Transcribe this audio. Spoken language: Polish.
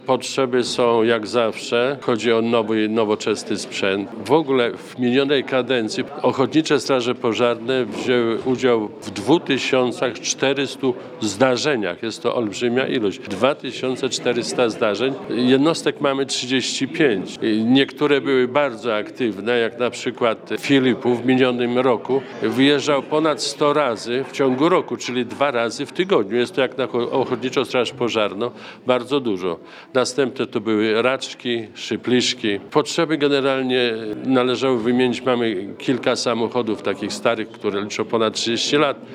Potrzeby są jak zawsze. Chodzi o nowy, nowoczesny sprzęt. W ogóle w minionej kadencji Ochotnicze Straże Pożarne wzięły udział w 2400 zdarzeniach. Jest to olbrzymia ilość. 2400 zdarzeń. Jednostek mamy 35. Niektóre były bardzo aktywne, jak na przykład Filipów w minionym roku wyjeżdżał ponad 100 razy w ciągu roku, czyli 2 razy w tygodniu. Jest to jak na Ochotniczą Straż Pożarną bardzo dużo. Następne to były Raczki, Szypliszki. Potrzeby generalnie należało wymienić. Mamy kilka samochodów takich starych, które liczą ponad 30 lat.